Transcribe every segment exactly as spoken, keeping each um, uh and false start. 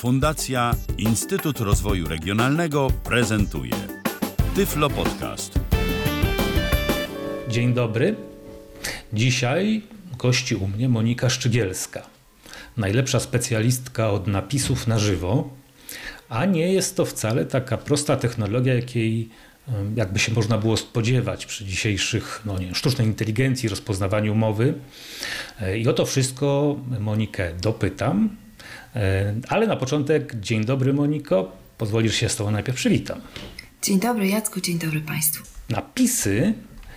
Fundacja Instytut Rozwoju Regionalnego prezentuje Tyflo Podcast. Dzień dobry. Dzisiaj gości u mnie Monika Szczygielska, najlepsza specjalistka od napisów na żywo, a nie jest to wcale taka prosta technologia, jakiej jakby się można było spodziewać przy dzisiejszych no nie, sztucznej inteligencji, rozpoznawaniu mowy. I o to wszystko Monikę dopytam. Ale na początek, dzień dobry Moniko, pozwolisz się z tobą najpierw przywitam. Dzień dobry Jacku, dzień dobry Państwu. Napisy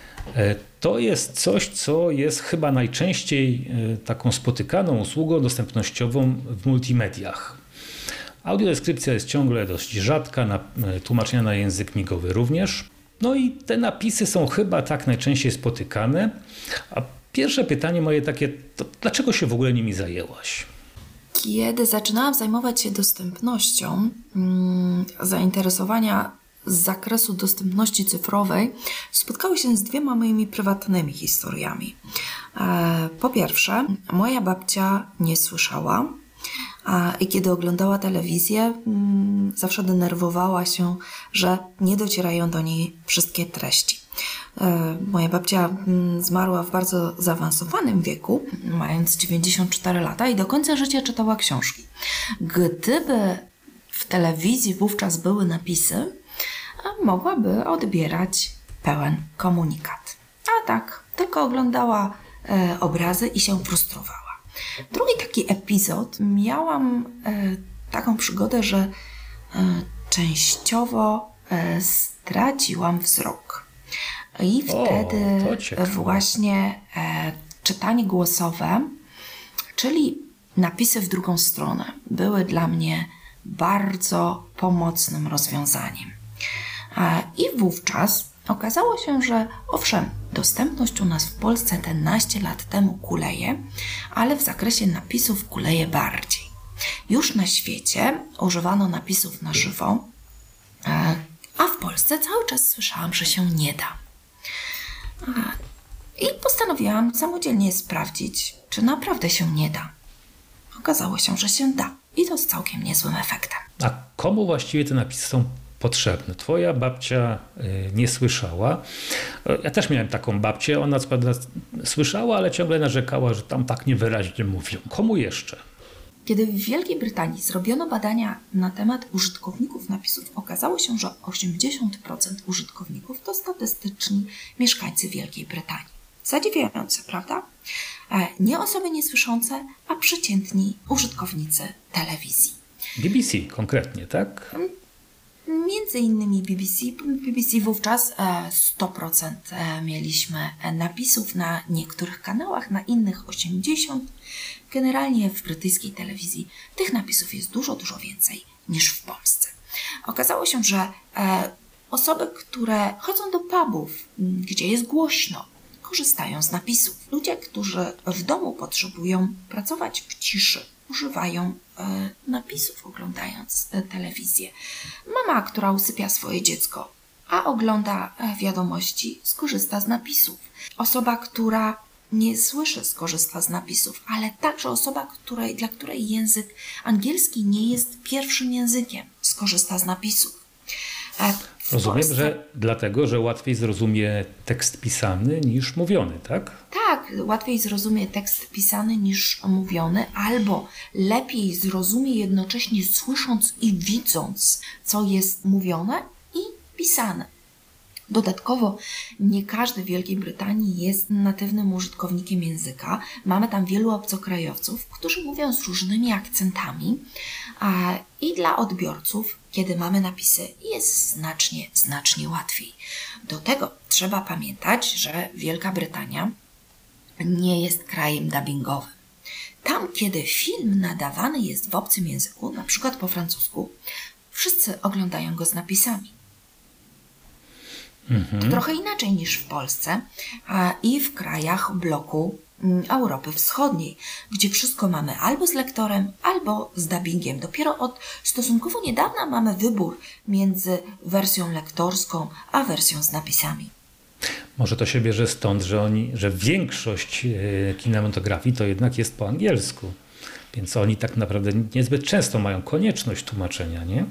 to jest coś, co jest chyba najczęściej taką spotykaną usługą dostępnościową w multimediach. Audiodeskrypcja jest ciągle dość rzadka, na, tłumaczenia na język migowy również. No i te napisy są chyba tak najczęściej spotykane. A pierwsze pytanie moje takie, to dlaczego się w ogóle nimi zajęłaś? Kiedy zaczynałam zajmować się dostępnością, hmm, zainteresowania z zakresu dostępności cyfrowej spotkały się z dwiema moimi prywatnymi historiami. E, po pierwsze, moja babcia nie słyszała a, i kiedy oglądała telewizję, hmm, zawsze denerwowała się, że nie docierają do niej wszystkie treści. Moja babcia zmarła w bardzo zaawansowanym wieku, mając dziewięćdziesiąt cztery lata i do końca życia czytała książki. Gdyby w telewizji wówczas były napisy, mogłaby odbierać pełen komunikat. A tak, tylko oglądała e, obrazy i się frustrowała. Drugi taki epizod, miałam e, taką przygodę, że e, częściowo e, straciłam wzrok. I wtedy o, właśnie e, czytanie głosowe, czyli napisy w drugą stronę, były dla mnie bardzo pomocnym rozwiązaniem. E, I wówczas okazało się, że owszem, dostępność u nas w Polsce te naście lat temu kuleje, ale w zakresie napisów kuleje bardziej. Już na świecie używano napisów na żywo, e, a w Polsce cały czas słyszałam, że się nie da. I postanowiłam samodzielnie sprawdzić, czy naprawdę się nie da. Okazało się, że się da. I to z całkiem niezłym efektem. A komu właściwie te napisy są potrzebne? Twoja babcia y, nie słyszała. Ja też miałem taką babcię. Ona co prawda słyszała, ale ciągle narzekała, że tam tak niewyraźnie mówią. Komu jeszcze? Kiedy w Wielkiej Brytanii zrobiono badania na temat użytkowników napisów, okazało się, że osiemdziesiąt procent użytkowników to statystyczni mieszkańcy Wielkiej Brytanii. Zadziwiające, prawda? Nie osoby niesłyszące, a przeciętni użytkownicy telewizji. B B C konkretnie, tak? Między innymi B B C. B B C wówczas sto procent mieliśmy napisów na niektórych kanałach, na innych osiemdziesiąt procent. Generalnie w brytyjskiej telewizji tych napisów jest dużo, dużo więcej niż w Polsce. Okazało się, że osoby, które chodzą do pubów, gdzie jest głośno, korzystają z napisów. Ludzie, którzy w domu potrzebują pracować w ciszy, używają e, napisów oglądając e, telewizję. Mama, która usypia swoje dziecko, a ogląda e, wiadomości, skorzysta z napisów. Osoba, która nie słyszy, skorzysta z napisów, ale także osoba, której, dla której język angielski nie jest pierwszym językiem, skorzysta z napisów. E, Rozumiem, Polsce... że dlatego, że łatwiej zrozumie tekst pisany niż mówiony, tak? Tak, łatwiej zrozumie tekst pisany niż mówiony, albo lepiej zrozumie jednocześnie słysząc i widząc, co jest mówione i pisane. Dodatkowo nie każdy w Wielkiej Brytanii jest natywnym użytkownikiem języka. Mamy tam wielu obcokrajowców, którzy mówią z różnymi akcentami a, i dla odbiorców, kiedy mamy napisy, jest znacznie, znacznie łatwiej. Do tego trzeba pamiętać, że Wielka Brytania nie jest krajem dubbingowym. Tam, kiedy film nadawany jest w obcym języku, na przykład po francusku, wszyscy oglądają go z napisami. Mhm. To trochę inaczej niż w Polsce a i w krajach bloku Europy Wschodniej, gdzie wszystko mamy albo z lektorem, albo z dubbingiem. Dopiero od stosunkowo niedawna mamy wybór między wersją lektorską a wersją z napisami. Może to się bierze stąd, że oni, że większość kinematografii to jednak jest po angielsku. Więc oni tak naprawdę niezbyt często mają konieczność tłumaczenia, nie?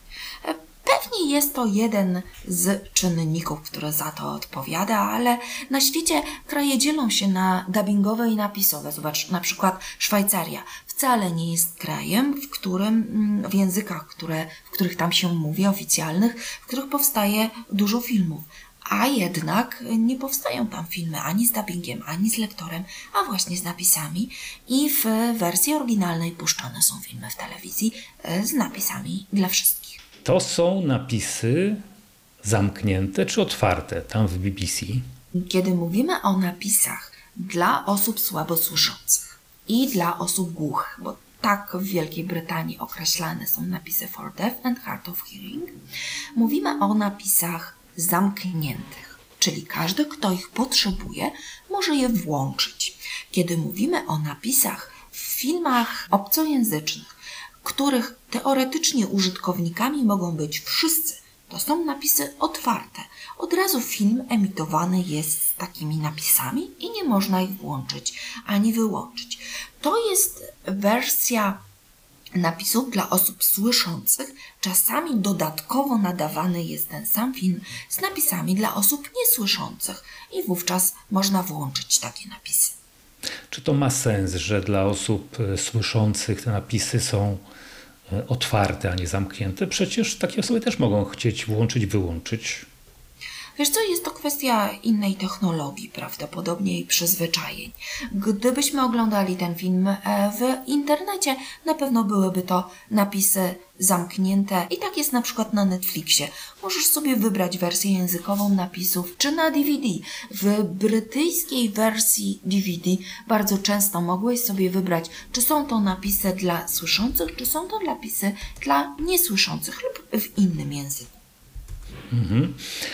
Pewnie jest to jeden z czynników, który za to odpowiada, ale na świecie kraje dzielą się na dubbingowe i napisowe. Zobacz, na przykład Szwajcaria wcale nie jest krajem, w którym w językach, które, w których tam się mówi, oficjalnych, w których powstaje dużo filmów. A jednak nie powstają tam filmy ani z dubbingiem, ani z lektorem, a właśnie z napisami. I w wersji oryginalnej puszczane są filmy w telewizji z napisami dla wszystkich. To są napisy zamknięte czy otwarte tam w B B C? Kiedy mówimy o napisach dla osób słabosłyszących i dla osób głuchych, bo tak w Wielkiej Brytanii określane są napisy for deaf and hard of hearing, mówimy o napisach zamkniętych, czyli każdy, kto ich potrzebuje, może je włączyć. Kiedy mówimy o napisach w filmach obcojęzycznych, których teoretycznie użytkownikami mogą być wszyscy, to są napisy otwarte. Od razu film emitowany jest z takimi napisami i nie można ich włączyć ani wyłączyć. To jest wersja napisów dla osób słyszących. Czasami dodatkowo nadawany jest ten sam film z napisami dla osób niesłyszących i wówczas można włączyć takie napisy. Czy to ma sens, że dla osób słyszących te napisy są otwarte, a nie zamknięte? Przecież takie osoby też mogą chcieć włączyć, wyłączyć. Wiesz co, jest to kwestia innej technologii prawdopodobnie i przyzwyczajeń. Gdybyśmy oglądali ten film w internecie, na pewno byłyby to napisy zamknięte i tak jest na przykład na Netflixie. Możesz sobie wybrać wersję językową napisów, czy na D V D. W brytyjskiej wersji D V D bardzo często mogłeś sobie wybrać, czy są to napisy dla słyszących, czy są to napisy dla niesłyszących lub w innym języku. Mhm.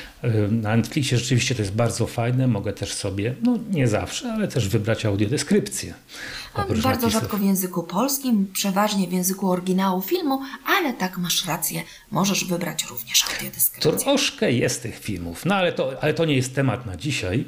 Na Netflixie rzeczywiście to jest bardzo fajne. Mogę też sobie, no nie zawsze, ale też wybrać audiodeskrypcję. Bardzo napisów. rzadko w języku polskim, przeważnie w języku oryginału filmu, ale tak, masz rację, możesz wybrać również audiodeskrypcję. Troszkę jest tych filmów, no ale to, ale to nie jest temat na dzisiaj.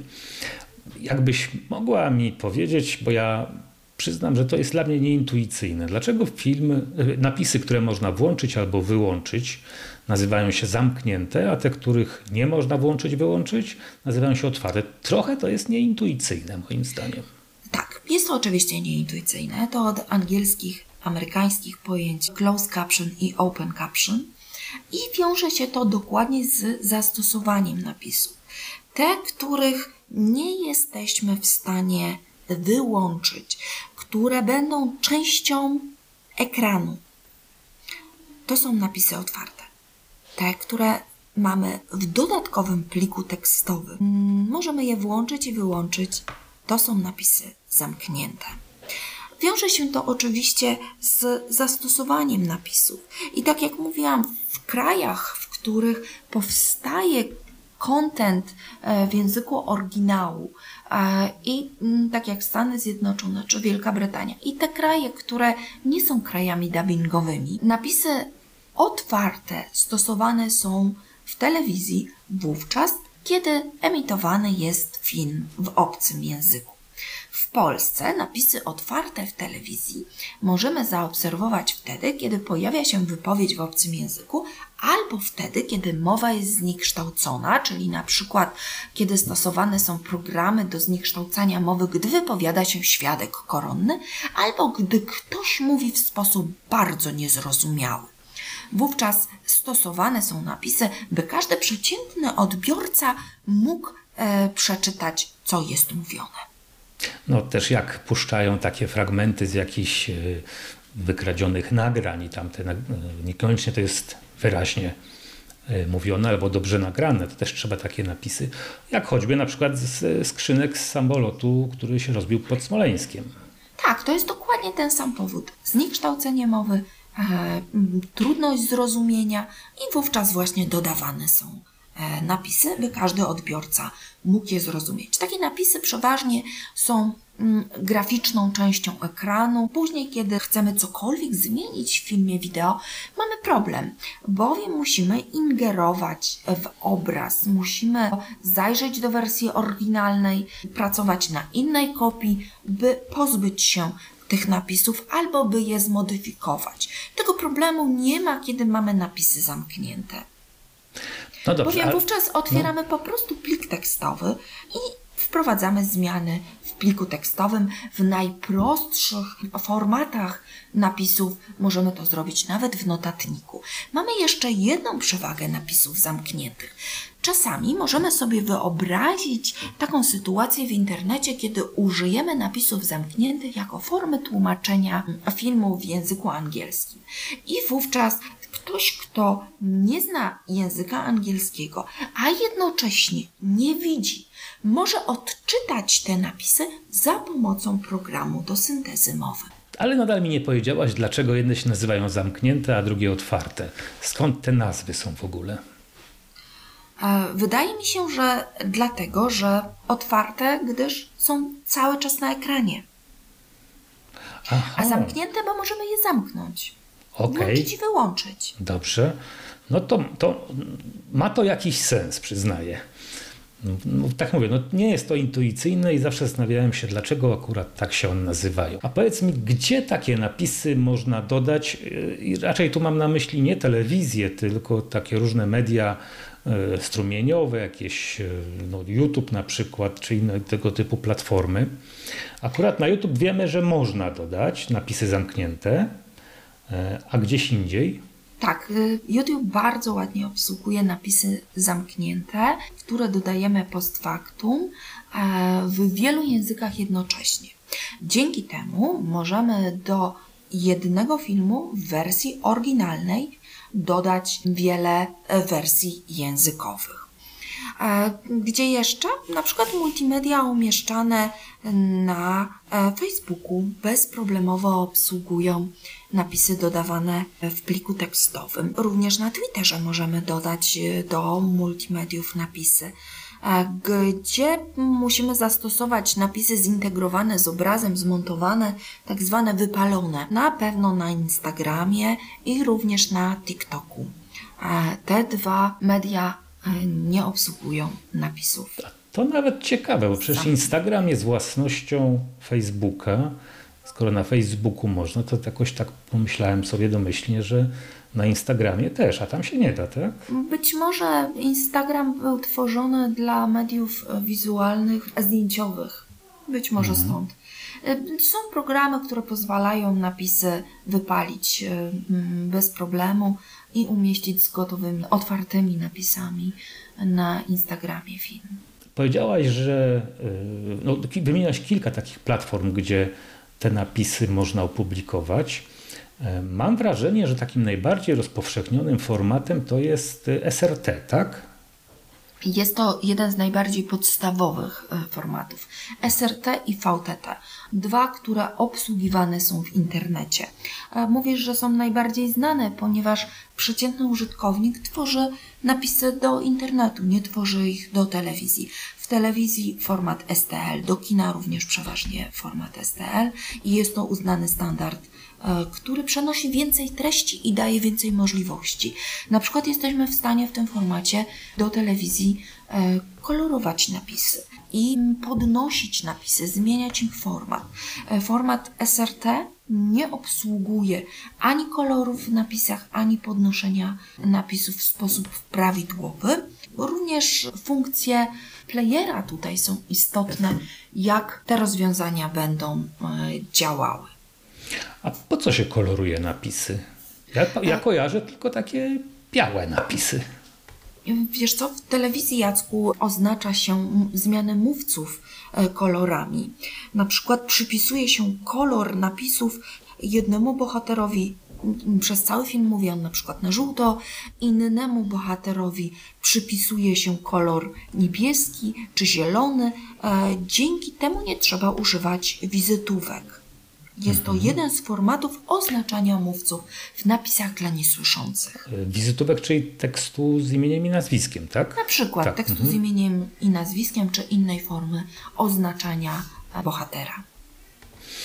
Jakbyś mogła mi powiedzieć, bo ja przyznam, że to jest dla mnie nieintuicyjne. Dlaczego film, napisy, które można włączyć albo wyłączyć, nazywają się zamknięte, a te, których nie można włączyć, wyłączyć, nazywają się otwarte. Trochę to jest nieintuicyjne moim zdaniem. Tak, jest to oczywiście nieintuicyjne. To od angielskich, amerykańskich pojęć closed caption i open caption i wiąże się to dokładnie z zastosowaniem napisów. Te, których nie jesteśmy w stanie wyłączyć, które będą częścią ekranu, to są napisy otwarte. Te, które mamy w dodatkowym pliku tekstowym, możemy je włączyć i wyłączyć. To są napisy zamknięte. Wiąże się to oczywiście z zastosowaniem napisów. I tak jak mówiłam, w krajach, w których powstaje content w języku oryginału i tak jak Stany Zjednoczone czy Wielka Brytania i te kraje, które nie są krajami dubbingowymi, napisy otwarte stosowane są w telewizji wówczas, kiedy emitowany jest film w obcym języku. W Polsce napisy otwarte w telewizji możemy zaobserwować wtedy, kiedy pojawia się wypowiedź w obcym języku, albo wtedy, kiedy mowa jest zniekształcona, czyli na przykład kiedy stosowane są programy do zniekształcania mowy, gdy wypowiada się świadek koronny, albo gdy ktoś mówi w sposób bardzo niezrozumiały. Wówczas stosowane są napisy, by każdy przeciętny odbiorca mógł e, przeczytać, co jest mówione. No też jak puszczają takie fragmenty z jakichś wykradzionych nagrań i tamte niekoniecznie to jest wyraźnie mówione albo dobrze nagrane, to też trzeba takie napisy, jak choćby na przykład z skrzynek z samolotu, który się rozbił pod Smoleńskiem. Tak, to jest dokładnie ten sam powód. Zniekształcenie mowy, e, trudność zrozumienia i wówczas właśnie dodawane są napisy, by każdy odbiorca mógł je zrozumieć. Takie napisy przeważnie są mm, graficzną częścią ekranu. Później, kiedy chcemy cokolwiek zmienić w filmie wideo, mamy problem, bowiem musimy ingerować w obraz, musimy zajrzeć do wersji oryginalnej, pracować na innej kopii, by pozbyć się tych napisów albo by je zmodyfikować. Tego problemu nie ma, kiedy mamy napisy zamknięte. No dobrze, Bowiem ale... wówczas otwieramy no. po prostu plik tekstowy i wprowadzamy zmiany w pliku tekstowym. W najprostszych formatach napisów możemy to zrobić nawet w notatniku. Mamy jeszcze jedną przewagę napisów zamkniętych. Czasami możemy sobie wyobrazić taką sytuację w internecie, kiedy użyjemy napisów zamkniętych jako formy tłumaczenia filmu w języku angielskim. I wówczas ktoś, kto nie zna języka angielskiego, a jednocześnie nie widzi, może odczytać te napisy za pomocą programu do syntezy mowy. Ale nadal mi nie powiedziałaś, dlaczego jedne się nazywają zamknięte, a drugie otwarte. Skąd te nazwy są w ogóle? Wydaje mi się, że dlatego, że otwarte, gdyż są cały czas na ekranie. Aha. A zamknięte, bo możemy je zamknąć. Okay. Włączyć i wyłączyć. Dobrze. No to, to ma to jakiś sens, przyznaję. No, tak mówię, no nie jest to intuicyjne i zawsze zastanawiałem się, dlaczego akurat tak się one nazywają. A powiedz mi, gdzie takie napisy można dodać? I raczej tu mam na myśli nie telewizję, tylko takie różne media strumieniowe, jakieś no, YouTube na przykład, czy inne tego typu platformy. Akurat na YouTube wiemy, że można dodać napisy zamknięte, a gdzieś indziej? Tak, YouTube bardzo ładnie obsługuje napisy zamknięte, które dodajemy post factum w wielu językach jednocześnie. Dzięki temu możemy do jednego filmu w wersji oryginalnej dodać wiele wersji językowych. Gdzie jeszcze? Na przykład multimedia umieszczane na Facebooku bezproblemowo obsługują napisy dodawane w pliku tekstowym. Również na Twitterze możemy dodać do multimediów napisy, gdzie musimy zastosować napisy zintegrowane z obrazem, zmontowane, tak zwane wypalone. Na pewno na Instagramie i również na TikToku. Te dwa media nie obsługują napisów. To nawet ciekawe, bo przecież Instagram jest własnością Facebooka. Skoro na Facebooku można, to jakoś tak pomyślałem sobie domyślnie, że na Instagramie też, a tam się nie da, tak? Być może Instagram był tworzony dla mediów wizualnych, zdjęciowych. Być może mhm. stąd. Są programy, które pozwalają napisy wypalić bez problemu i umieścić z gotowymi, otwartymi napisami na Instagramie film. Powiedziałaś, że no, wymieniałaś kilka takich platform, gdzie te napisy można opublikować. Mam wrażenie, że takim najbardziej rozpowszechnionym formatem to jest S R T, tak? Jest to jeden z najbardziej podstawowych formatów. S R T i V T T. Dwa, które obsługiwane są w internecie. Mówisz, że są najbardziej znane, ponieważ przeciętny użytkownik tworzy napisy do internetu, nie tworzy ich do telewizji. W telewizji format S T L, do kina również przeważnie format S T L i jest to uznany standard, który przenosi więcej treści i daje więcej możliwości. Na przykład jesteśmy w stanie w tym formacie do telewizji kolorować napisy i podnosić napisy, zmieniać im format. Format S R T nie obsługuje ani kolorów w napisach, ani podnoszenia napisów w sposób prawidłowy. Również funkcje playera tutaj są istotne, jak te rozwiązania będą działały. A po co się koloruje napisy? Ja, ja kojarzę tylko takie białe napisy. Wiesz co, w telewizji, Jacku, oznacza się zmianę mówców kolorami. Na przykład przypisuje się kolor napisów jednemu bohaterowi. Przez cały film mówi on na przykład na żółto, innemu bohaterowi przypisuje się kolor niebieski czy zielony. Dzięki temu nie trzeba używać wizytówek. Jest to jeden z formatów oznaczania mówców w napisach dla niesłyszących. Wizytówek, czyli tekstu z imieniem i nazwiskiem, tak? Na przykład tak. tekstu mhm. z imieniem i nazwiskiem, czy innej formy oznaczania bohatera.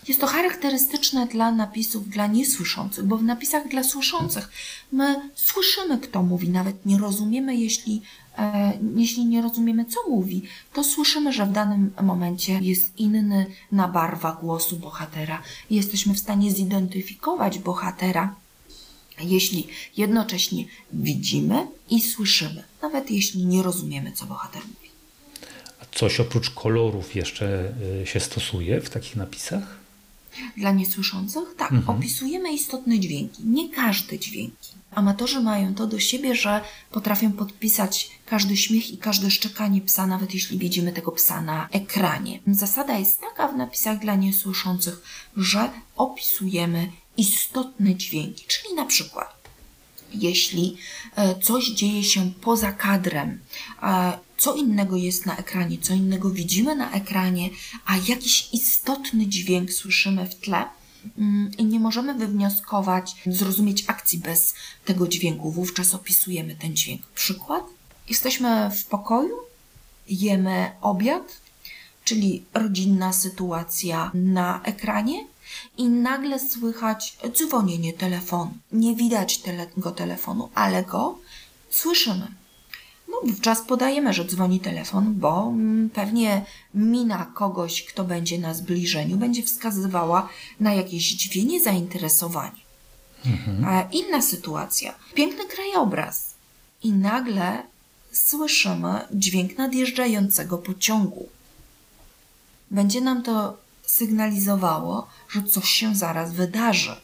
Jest to charakterystyczne dla napisów dla niesłyszących, bo w napisach dla słyszących my słyszymy, kto mówi, nawet nie rozumiemy, jeśli, e, jeśli nie rozumiemy, co mówi, to słyszymy, że w danym momencie jest inny na barwa głosu bohatera. Jesteśmy w stanie zidentyfikować bohatera, jeśli jednocześnie widzimy i słyszymy, nawet jeśli nie rozumiemy, co bohater mówi. A coś oprócz kolorów jeszcze się stosuje w takich napisach? Dla niesłyszących? Tak, mhm. Opisujemy istotne dźwięki, nie każde dźwięki. Amatorzy mają to do siebie, że potrafią podpisać każdy śmiech i każde szczekanie psa, nawet jeśli widzimy tego psa na ekranie. Zasada jest taka w napisach dla niesłyszących, że opisujemy istotne dźwięki, czyli na przykład jeśli coś dzieje się poza kadrem, co innego jest na ekranie, co innego widzimy na ekranie, a jakiś istotny dźwięk słyszymy w tle i nie możemy wywnioskować, zrozumieć akcji bez tego dźwięku, wówczas opisujemy ten dźwięk. Przykład? Jesteśmy w pokoju, jemy obiad, czyli rodzinna sytuacja na ekranie, i nagle słychać dzwonienie telefonu. Nie widać tego telefonu, ale go słyszymy. No, wówczas podajemy, że dzwoni telefon, bo pewnie mina kogoś, kto będzie na zbliżeniu, będzie wskazywała na jakieś dźwięk, zainteresowanie. Mhm. A inna sytuacja. Piękny krajobraz. I nagle słyszymy dźwięk nadjeżdżającego pociągu. Będzie nam to sygnalizowało, że coś się zaraz wydarzy.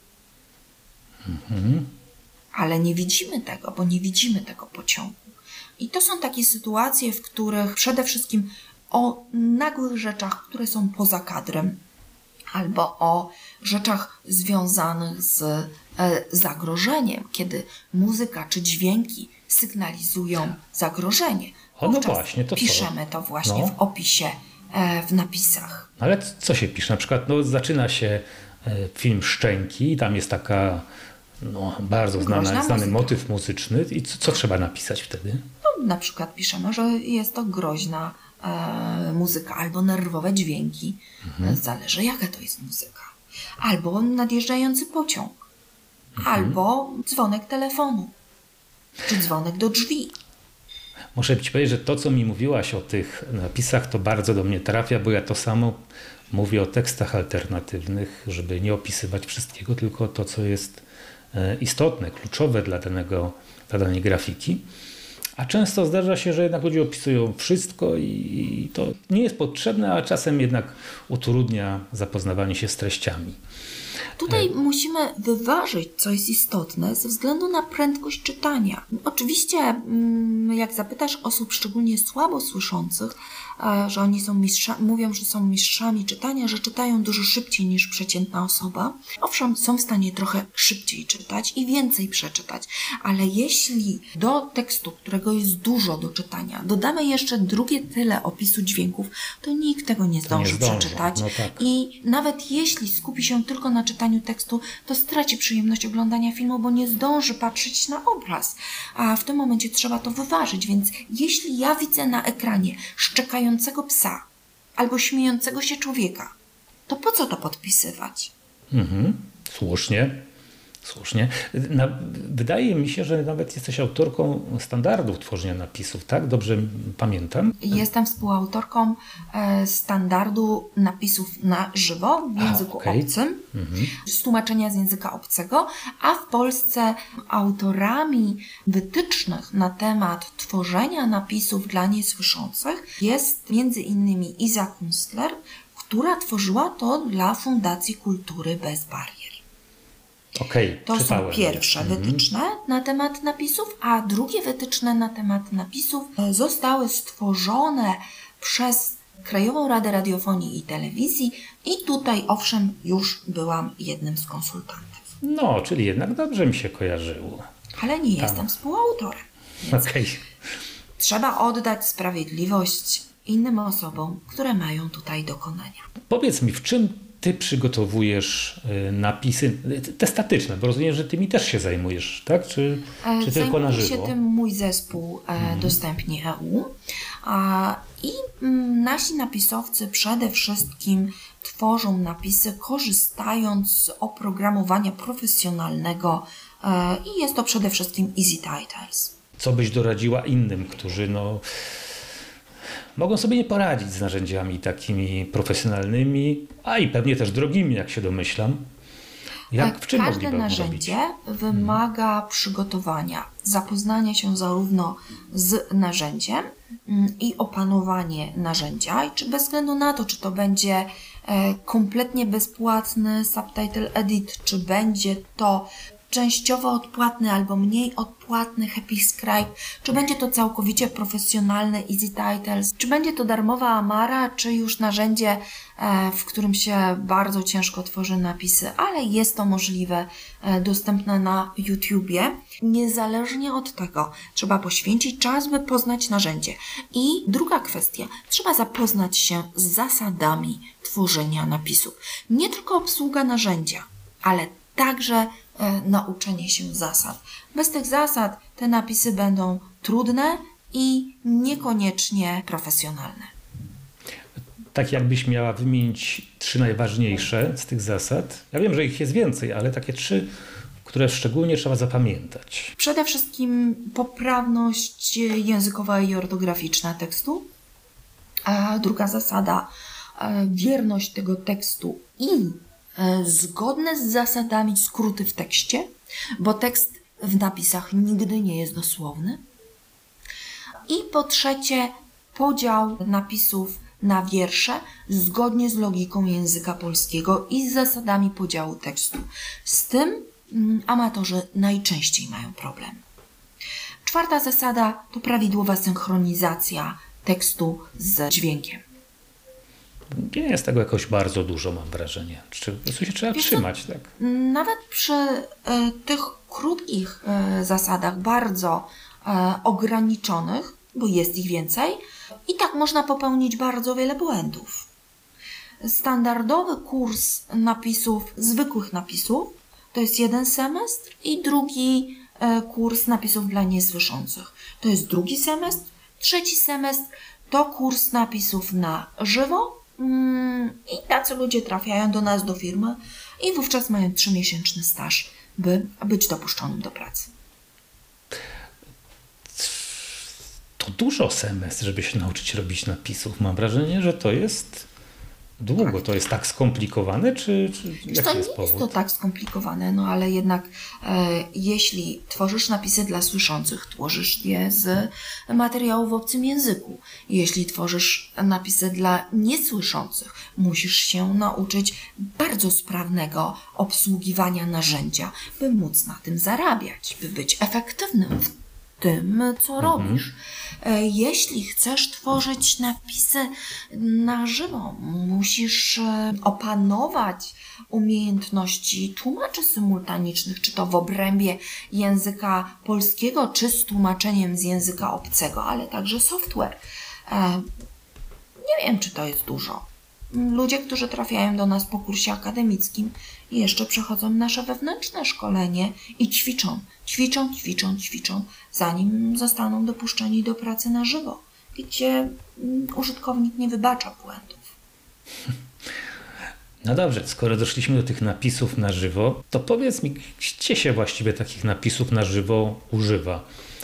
Mhm. Ale nie widzimy tego, bo nie widzimy tego pociągu. I to są takie sytuacje, w których przede wszystkim o nagłych rzeczach, które są poza kadrem, albo o rzeczach związanych z e, zagrożeniem, kiedy muzyka czy dźwięki sygnalizują zagrożenie. O, no właśnie, to piszemy to właśnie no. w opisie, e, w napisach. Ale co się pisze? Na przykład no, zaczyna się film Szczęki i tam jest taka no, bardzo znana, znany motyw muzyczny. I co, co trzeba napisać wtedy? No, na przykład piszemy, że jest to groźna e, muzyka albo nerwowe dźwięki. Mhm. Zależy, jaka to jest muzyka. Albo nadjeżdżający pociąg. Mhm. Albo dzwonek telefonu. Czy dzwonek do drzwi. Muszę ci powiedzieć, że to, co mi mówiłaś o tych napisach, to bardzo do mnie trafia, bo ja to samo mówię o tekstach alternatywnych, żeby nie opisywać wszystkiego, tylko to, co jest istotne, kluczowe dla danego, dla danej grafiki. A często zdarza się, że jednak ludzie opisują wszystko i to nie jest potrzebne, a czasem jednak utrudnia zapoznawanie się z treściami. Tutaj e... musimy wyważyć, co jest istotne, ze względu na prędkość czytania. Oczywiście, jak zapytasz osób szczególnie słabo słyszących, że oni są mistrza, mówią, że są mistrzami czytania, że czytają dużo szybciej niż przeciętna osoba. Owszem, są w stanie trochę szybciej czytać i więcej przeczytać, ale jeśli do tekstu, którego jest dużo do czytania, dodamy jeszcze drugie tyle opisu dźwięków, to nikt tego nie zdąży, nie zdąży. przeczytać. No tak. I nawet jeśli skupi się tylko na czytaniu tekstu, to straci przyjemność oglądania filmu, bo nie zdąży patrzeć na obraz. A w tym momencie trzeba to wyważyć, więc jeśli ja widzę na ekranie szczekającego psa albo śmiejącego się człowieka, to po co to podpisywać? Mhm. Słusznie. Słusznie. Na, wydaje mi się, że nawet jesteś autorką standardów tworzenia napisów, tak? Dobrze pamiętam? Jestem współautorką e, standardu napisów na żywo w języku a, okay. obcym, mhm. z tłumaczenia z języka obcego, a w Polsce autorami wytycznych na temat tworzenia napisów dla niesłyszących jest między innymi Iza Kunstler, która tworzyła to dla Fundacji Kultury Bez Barier. Okay, to czytałem. są pierwsze mhm. wytyczne na temat napisów, a drugie wytyczne na temat napisów zostały stworzone przez Krajową Radę Radiofonii i Telewizji i tutaj owszem już byłam jednym z konsultantów. No, czyli jednak dobrze mi się kojarzyło. Ale nie Tam. jestem współautorem. Okay. Trzeba oddać sprawiedliwość innym osobom, które mają tutaj dokonania. Powiedz mi, w czym ty przygotowujesz napisy, te statyczne, bo rozumiem, że tymi też się zajmujesz, tak? Czy, czy tylko na żywo? Zajmuje się tym mój zespół mhm. Dostępni kropka e u i nasi napisowcy przede wszystkim tworzą napisy korzystając z oprogramowania profesjonalnego i jest to przede wszystkim EasyTitles. Co byś doradziła innym, którzy no, mogą sobie nie poradzić z narzędziami takimi profesjonalnymi, a i pewnie też drogimi, jak się domyślam? Jak, w czym Każde narzędzie robić? wymaga hmm. przygotowania, zapoznania się zarówno z narzędziem i opanowanie narzędzia. I czy bez względu na to, czy to będzie kompletnie bezpłatny Subtitle Edit, czy będzie to częściowo odpłatny albo mniej odpłatny HappyScribe, czy będzie to całkowicie profesjonalny EasyTitles, czy będzie to darmowa Amara, czy już narzędzie, w którym się bardzo ciężko tworzy napisy, ale jest to możliwe, dostępne na YouTubie. Niezależnie od tego trzeba poświęcić czas, by poznać narzędzie. I druga kwestia, trzeba zapoznać się z zasadami tworzenia napisów. Nie tylko obsługa narzędzia, ale także e, nauczenie się zasad. Bez tych zasad te napisy będą trudne i niekoniecznie profesjonalne. Tak jakbyś miała wymienić trzy najważniejsze z tych zasad. Ja wiem, że ich jest więcej, ale takie trzy, które szczególnie trzeba zapamiętać. Przede wszystkim poprawność językowa i ortograficzna tekstu. A druga zasada, wierność tego tekstu i zgodne z zasadami skróty w tekście, bo tekst w napisach nigdy nie jest dosłowny. I po trzecie, podział napisów na wiersze zgodnie z logiką języka polskiego i z zasadami podziału tekstu. Z tym amatorzy najczęściej mają problem. Czwarta zasada to prawidłowa synchronizacja tekstu z dźwiękiem. Nie jest tego jakoś bardzo dużo, mam wrażenie. Czy co się trzeba Wiesz trzymać, co? tak? Nawet przy y, tych krótkich y, zasadach, bardzo y, ograniczonych, bo jest ich więcej, i tak można popełnić bardzo wiele błędów. Standardowy kurs napisów, zwykłych napisów, to jest jeden semestr i drugi y, kurs napisów dla niesłyszących. To jest drugi semestr, trzeci semestr to kurs napisów na żywo. I tacy ludzie trafiają do nas, do firmy i wówczas mają trzymiesięczny staż, by być dopuszczonym do pracy. To dużo semestr, żeby się nauczyć robić napisów. Mam wrażenie, że to jest długo. Tak. To jest tak skomplikowane, czy, czy jaki to jest powód? Nie jest to tak skomplikowane, no ale jednak e, jeśli tworzysz napisy dla słyszących, tworzysz je z materiału w obcym języku. Jeśli tworzysz napisy dla niesłyszących, musisz się nauczyć bardzo sprawnego obsługiwania narzędzia, by móc na tym zarabiać, by być efektywnym w tym, co mhm. robisz. Jeśli chcesz tworzyć napisy na żywo, musisz opanować umiejętności tłumaczy symultanicznych, czy to w obrębie języka polskiego, czy z tłumaczeniem z języka obcego, ale także software. Nie wiem, czy to jest dużo. Ludzie, którzy trafiają do nas po kursie akademickim, jeszcze przechodzą nasze wewnętrzne szkolenie i ćwiczą, ćwiczą, ćwiczą, ćwiczą, zanim zostaną dopuszczeni do pracy na żywo, gdzie użytkownik nie wybacza błędów. No dobrze, skoro doszliśmy do tych napisów na żywo, to powiedz mi, gdzie się właściwie takich napisów na żywo używa?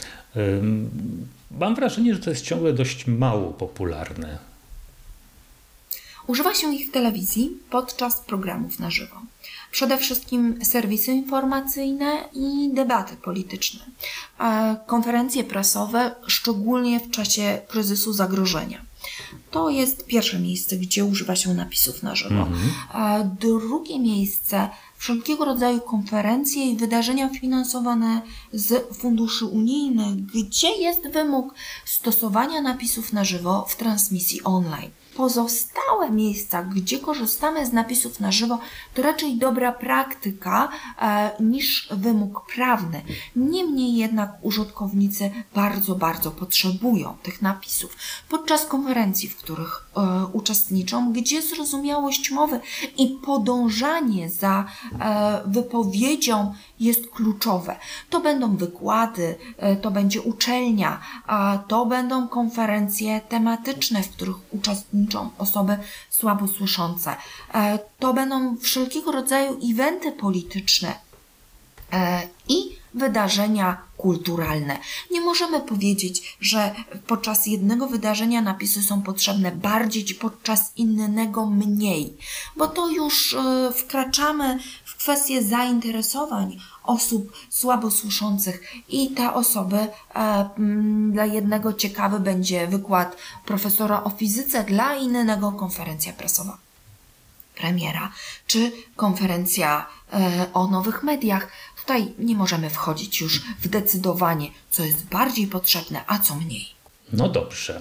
Mam wrażenie, że to jest ciągle dość mało popularne. Używa się ich w telewizji podczas programów na żywo. Przede wszystkim serwisy informacyjne i debaty polityczne. Konferencje prasowe, szczególnie w czasie kryzysu zagrożenia. To jest pierwsze miejsce, gdzie używa się napisów na żywo. Mhm. Drugie miejsce, wszelkiego rodzaju konferencje i wydarzenia finansowane z funduszy unijnych, gdzie jest wymóg stosowania napisów na żywo w transmisji online. Pozostałe miejsca, gdzie korzystamy z napisów na żywo, to raczej dobra praktyka e, niż wymóg prawny. Niemniej jednak użytkownicy bardzo, bardzo potrzebują tych napisów. Podczas konferencji, w których e, uczestniczą, gdzie zrozumiałość mowy i podążanie za e, wypowiedzią jest kluczowe. To będą wykłady, to będzie uczelnia, a to będą konferencje tematyczne, w których uczestniczą osoby słabosłyszące. To będą wszelkiego rodzaju eventy polityczne i wydarzenia kulturalne. Nie możemy powiedzieć, że podczas jednego wydarzenia napisy są potrzebne bardziej, czy podczas innego mniej, bo to już wkraczamy w kwestię zainteresowań osób słabosłyszących i te osoby, dla jednego ciekawy będzie wykład profesora o fizyce, dla innego konferencja prasowa premiera, czy konferencja o nowych mediach. Tutaj nie możemy wchodzić już w decydowanie, co jest bardziej potrzebne, a co mniej. No dobrze.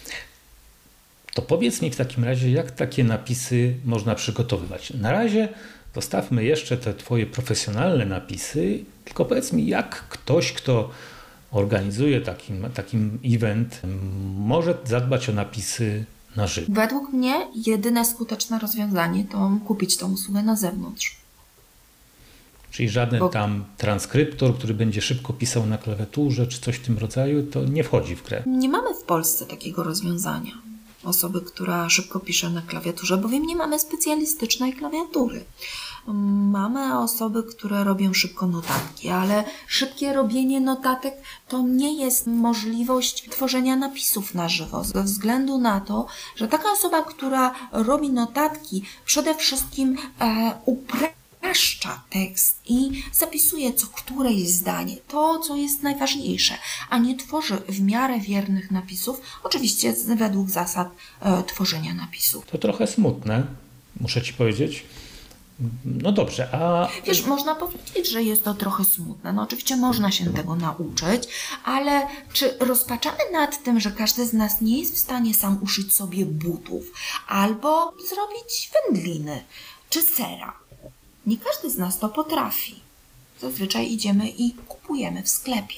To powiedz mi w takim razie, jak takie napisy można przygotowywać. Na razie zostawmy jeszcze te twoje profesjonalne napisy, tylko powiedz mi, jak ktoś, kto organizuje taki, taki event, może zadbać o napisy na żywo. Według mnie jedyne skuteczne rozwiązanie to kupić tą usługę na zewnątrz. Czyli żaden Bo... tam transkryptor, który będzie szybko pisał na klawiaturze, czy coś w tym rodzaju, to nie wchodzi w grę. Nie mamy w Polsce takiego rozwiązania. Osoby, która szybko pisze na klawiaturze, bowiem nie mamy specjalistycznej klawiatury. Mamy osoby, które robią szybko notatki, ale szybkie robienie notatek to nie jest możliwość tworzenia napisów na żywo, ze względu na to, że taka osoba, która robi notatki, przede wszystkim e, upraszcza tekst i zapisuje co któreś zdanie, to co jest najważniejsze, a nie tworzy w miarę wiernych napisów, oczywiście według zasad e, tworzenia napisów. To trochę smutne, muszę ci powiedzieć. No dobrze, a... Wiesz, można powiedzieć, że jest to trochę smutne. No oczywiście można się tego nauczyć, ale czy rozpaczamy nad tym, że każdy z nas nie jest w stanie sam uszyć sobie butów albo zrobić wędliny czy sera? Nie każdy z nas to potrafi. Zazwyczaj idziemy i kupujemy w sklepie.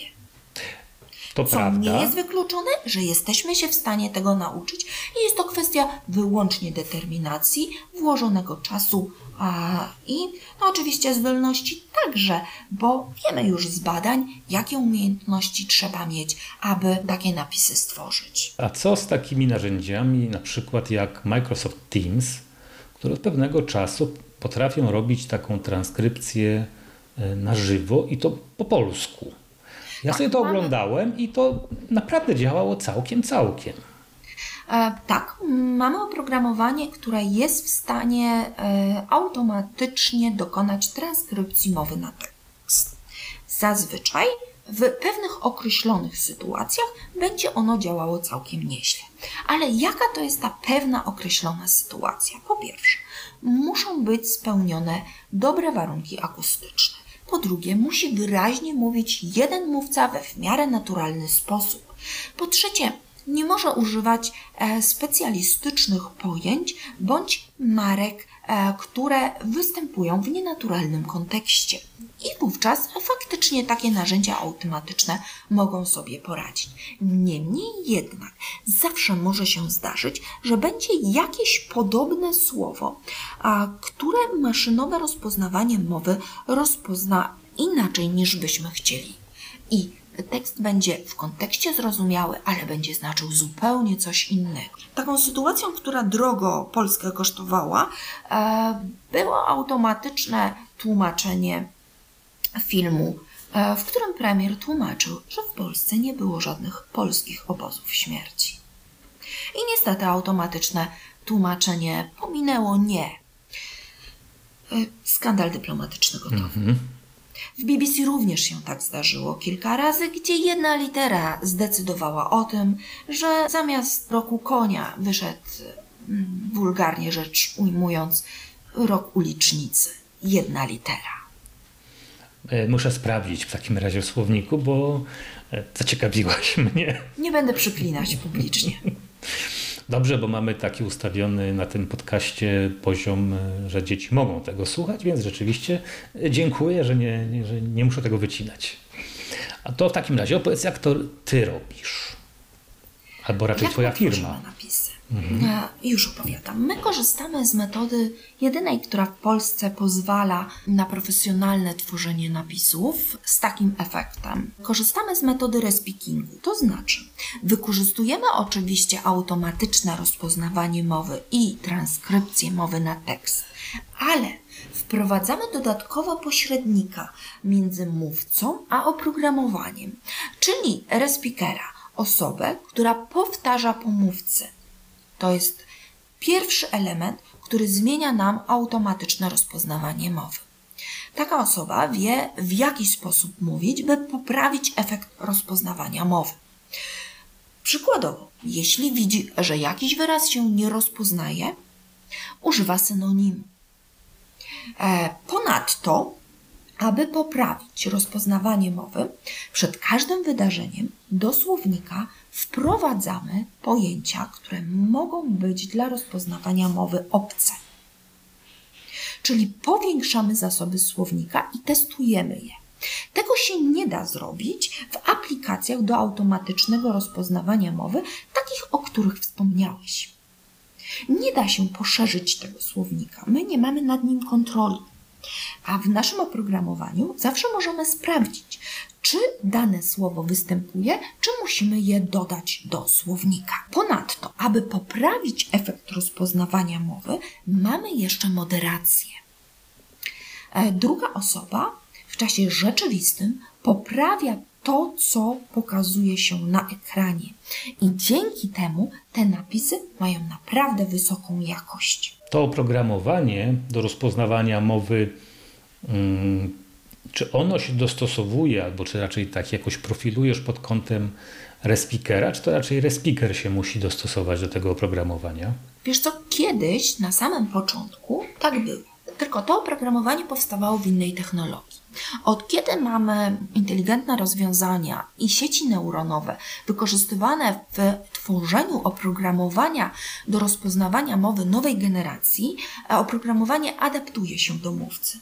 To Co prawda. nie jest wykluczone, że jesteśmy się w stanie tego nauczyć i jest to kwestia wyłącznie determinacji, włożonego czasu a, i no, oczywiście zdolności także, bo wiemy już z badań, jakie umiejętności trzeba mieć, aby takie napisy stworzyć. A co z takimi narzędziami, na przykład jak Microsoft Teams, które od pewnego czasu potrafią robić taką transkrypcję na żywo i to po polsku? Ja sobie to oglądałem i to naprawdę działało całkiem, całkiem. E, tak, mamy oprogramowanie, które jest w stanie e, automatycznie dokonać transkrypcji mowy na tekst. Zazwyczaj w pewnych określonych sytuacjach będzie ono działało całkiem nieźle. Ale jaka to jest ta pewna określona sytuacja? Po pierwsze, muszą być spełnione dobre warunki akustyczne. Po drugie, musi wyraźnie mówić jeden mówca we w miarę naturalny sposób. Po trzecie, nie może używać e, specjalistycznych pojęć bądź marek, e, które występują w nienaturalnym kontekście. I wówczas faktycznie takie narzędzia automatyczne mogą sobie poradzić. Niemniej jednak zawsze może się zdarzyć, że będzie jakieś podobne słowo, a, które maszynowe rozpoznawanie mowy rozpozna inaczej niż byśmy chcieli. I tekst będzie w kontekście zrozumiały, ale będzie znaczył zupełnie coś innego. Taką sytuacją, która drogo Polskę kosztowała, e, było automatyczne tłumaczenie filmu, e, w którym premier tłumaczył, że w Polsce nie było żadnych polskich obozów śmierci. I niestety automatyczne tłumaczenie pominęło nie. E, skandal dyplomatyczny gotowy. Mm-hmm. W B B C również się tak zdarzyło kilka razy, gdzie jedna litera zdecydowała o tym, że zamiast roku konia wyszedł, wulgarnie rzecz ujmując, rok ulicznicy. Jedna litera. Muszę sprawdzić w takim razie w słowniku, bo zaciekawiłaś mnie. Nie będę przyklinać publicznie. Dobrze, bo mamy taki ustawiony na tym podcaście poziom, że dzieci mogą tego słuchać, więc rzeczywiście dziękuję, że nie, nie, że nie muszę tego wycinać. A to w takim razie opowiedz, jak to ty robisz. Albo raczej Jak twoja tworzymy firma. napisy? Mhm. Ja już opowiadam. My korzystamy z metody jedynej, która w Polsce pozwala na profesjonalne tworzenie napisów z takim efektem. Korzystamy z metody respickingu, to znaczy wykorzystujemy oczywiście automatyczne rozpoznawanie mowy i transkrypcję mowy na tekst, ale wprowadzamy dodatkowo pośrednika między mówcą a oprogramowaniem, czyli respickera, osobę, która powtarza po mówcy. To jest pierwszy element, który zmienia nam automatyczne rozpoznawanie mowy. Taka osoba wie, w jaki sposób mówić, by poprawić efekt rozpoznawania mowy. Przykładowo, jeśli widzi, że jakiś wyraz się nie rozpoznaje, używa synonimu. Ponadto, aby poprawić rozpoznawanie mowy, przed każdym wydarzeniem do słownika wprowadzamy pojęcia, które mogą być dla rozpoznawania mowy obce. Czyli powiększamy zasoby słownika i testujemy je. Tego się nie da zrobić w aplikacjach do automatycznego rozpoznawania mowy, takich, o których wspomniałeś. Nie da się poszerzyć tego słownika. My nie mamy nad nim kontroli. A w naszym oprogramowaniu zawsze możemy sprawdzić, czy dane słowo występuje, czy musimy je dodać do słownika. Ponadto, aby poprawić efekt rozpoznawania mowy, mamy jeszcze moderację. Druga osoba w czasie rzeczywistym poprawia to, co pokazuje się na ekranie. I dzięki temu te napisy mają naprawdę wysoką jakość. To oprogramowanie do rozpoznawania mowy, hmm, czy ono się dostosowuje, albo czy raczej tak jakoś profilujesz pod kątem respickera, czy to raczej respicker się musi dostosować do tego oprogramowania? Wiesz co, kiedyś na samym początku tak było. Tylko to oprogramowanie powstawało w innej technologii. Od kiedy mamy inteligentne rozwiązania i sieci neuronowe wykorzystywane w tworzeniu oprogramowania do rozpoznawania mowy nowej generacji, oprogramowanie adaptuje się do mówcy.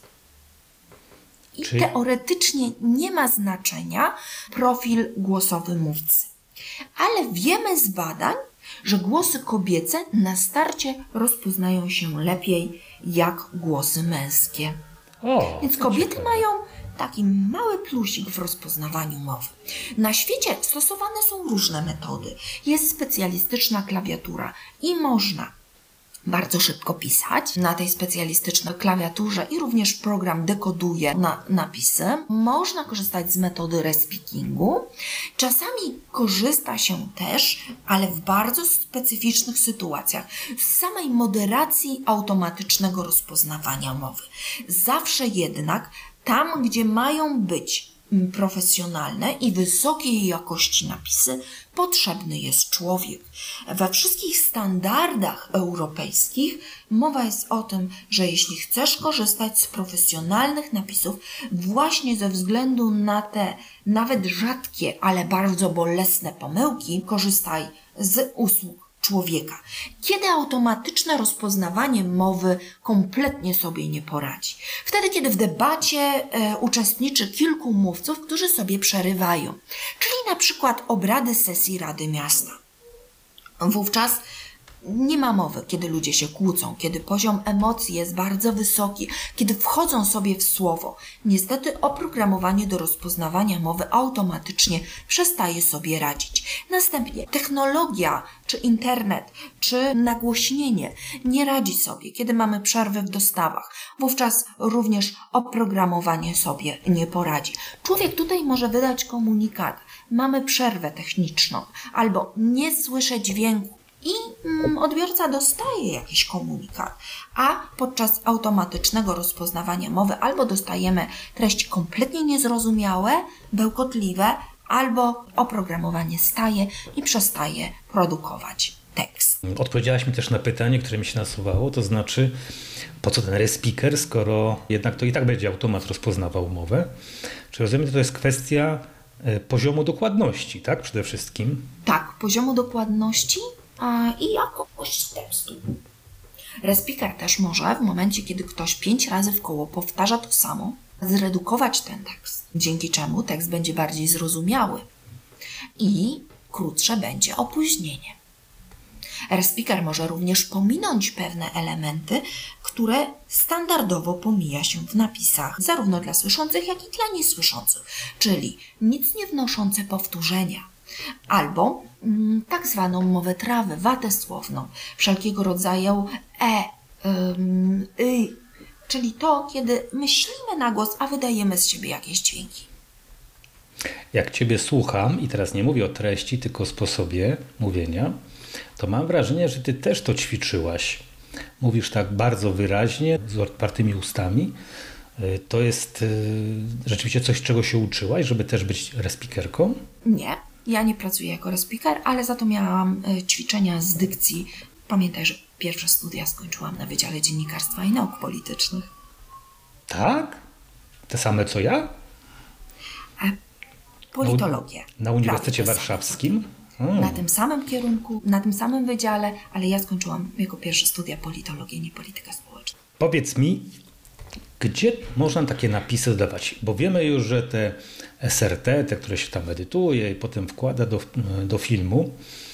I Czyli... teoretycznie nie ma znaczenia profil głosowy mówcy. Ale wiemy z badań, że głosy kobiece na starcie rozpoznają się lepiej jak głosy męskie. O, Więc kobiety ciekawe. mają taki mały plusik w rozpoznawaniu mowy. Na świecie stosowane są różne metody. Jest specjalistyczna klawiatura i można bardzo szybko pisać na tej specjalistycznej klawiaturze i również program dekoduje na napisy. Można korzystać z metody respickingu. Czasami korzysta się też, ale w bardzo specyficznych sytuacjach, z samej moderacji automatycznego rozpoznawania mowy. Zawsze jednak tam, gdzie mają być profesjonalne i wysokiej jakości napisy, potrzebny jest człowiek. We wszystkich standardach europejskich mowa jest o tym, że jeśli chcesz korzystać z profesjonalnych napisów, właśnie ze względu na te nawet rzadkie, ale bardzo bolesne pomyłki, korzystaj z usług człowieka. Kiedy automatyczne rozpoznawanie mowy kompletnie sobie nie poradzi? Wtedy, kiedy w debacie e, uczestniczy kilku mówców, którzy sobie przerywają. Czyli na przykład obrady sesji Rady Miasta. Wówczas nie ma mowy, kiedy ludzie się kłócą, kiedy poziom emocji jest bardzo wysoki, kiedy wchodzą sobie w słowo. Niestety oprogramowanie do rozpoznawania mowy automatycznie przestaje sobie radzić. Następnie technologia, czy internet, czy nagłośnienie nie radzi sobie, kiedy mamy przerwy w dostawach. Wówczas również oprogramowanie sobie nie poradzi. Człowiek tutaj może wydać komunikat: mamy przerwę techniczną, albo nie słyszę dźwięku. I mm, odbiorca dostaje jakiś komunikat, a podczas automatycznego rozpoznawania mowy albo dostajemy treści kompletnie niezrozumiałe, bełkotliwe, albo oprogramowanie staje i przestaje produkować tekst. Odpowiedziałaś mi też na pytanie, które mi się nasuwało, to znaczy, po co ten respicker, skoro jednak to i tak będzie automat rozpoznawał mowę? Czy rozumiem, że to jest kwestia poziomu dokładności, tak? Przede wszystkim. Tak, poziomu dokładności a, i jakość tekstu. Respicker też może w momencie, kiedy ktoś pięć razy w koło powtarza to samo, zredukować ten tekst, dzięki czemu tekst będzie bardziej zrozumiały. I krótsze będzie opóźnienie. RSpeaker może również pominąć pewne elementy, które standardowo pomija się w napisach, zarówno dla słyszących, jak i dla niesłyszących, czyli nic nie wnoszące powtórzenia, albo mm, tak zwaną mowę trawy, watę słowną, wszelkiego rodzaju e, ym, y, czyli to, kiedy myślimy na głos, a wydajemy z siebie jakieś dźwięki. Jak Ciebie słucham, i teraz nie mówię o treści, tylko o sposobie mówienia, to mam wrażenie, że Ty też to ćwiczyłaś. Mówisz tak bardzo wyraźnie, z otwartymi ustami. To jest rzeczywiście coś, czego się uczyłaś, żeby też być RSpeakerką? Nie, ja nie pracuję jako RSpeaker, ale za to miałam ćwiczenia z dykcji. Pamiętaj, że pierwsze studia skończyłam na Wydziale Dziennikarstwa i Nauk Politycznych. Tak? Te same co ja? Politologię. Na Uniwersytecie Warszawskim? Hmm. Na tym samym kierunku, na tym samym wydziale, ale ja skończyłam jako pierwsze studia politologię, nie politykę społeczną. Powiedz mi, gdzie można takie napisy zdawać? Bo wiemy już, że te S R T, te, które się tam edytuje i potem wkłada do, do filmu,